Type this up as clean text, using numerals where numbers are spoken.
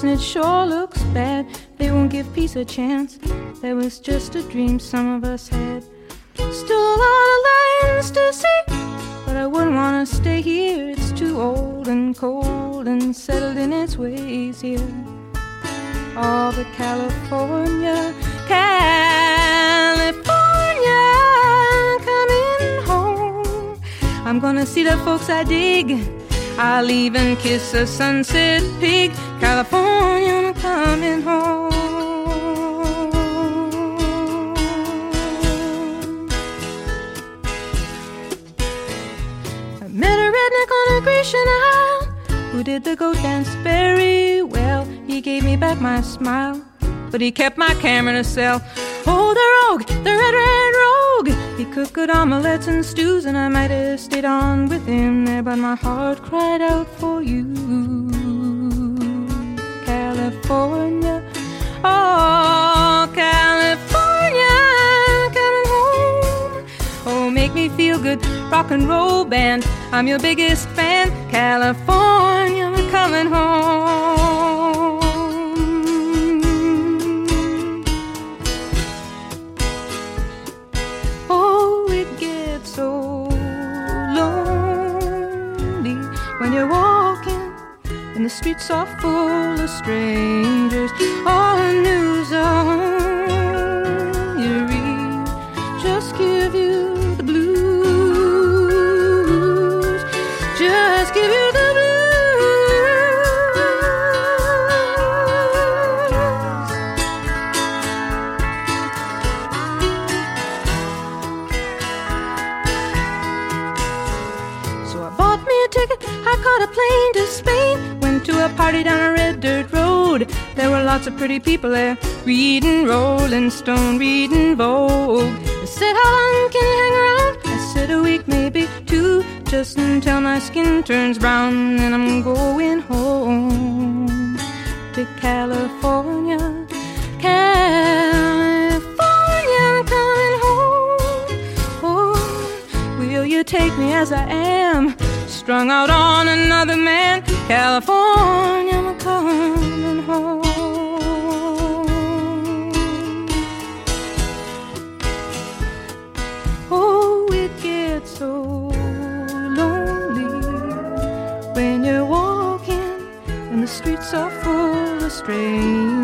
and it sure looks bad. They won't give peace a chance. That was just a dream some of us had. Still a lot of lands to see, but I wouldn't want to stay here. It's too old and cold and settled in its ways here. Oh, but California, California, coming home. I'm gonna see the folks I dig. I'll even kiss a sunset pig. California, I'm coming home. I met a redneck on a Grecian Isle who did the goat dance very well. He gave me back my smile, but he kept my camera to sell. Oh, the rogue, the red rogue. He cooked good omelets and stews, and I might have stayed on with him there, but my heart cried out for you. California, oh, California, coming home. Oh, make me feel good, rock and roll band. I'm your biggest fan. California, I'm coming home. Oh, it gets so lonely when you're walking and the streets are full of strangers. All the news on you read just give you the blues. Just give you the blues. So I bought me a ticket, I caught a plane to Spain. Went to a party down a red dirt road. There were lots of pretty people there, reading Rolling Stone, reading Vogue. They said, how long can you hang around? I said, a week, maybe two, just until my skin turns brown. And I'm going home to California, California, I'm coming home. Oh, will you take me as I am, strung out on another man? California, I'm coming home. Oh, it gets so lonely when you're walking and the streets are full of strangers.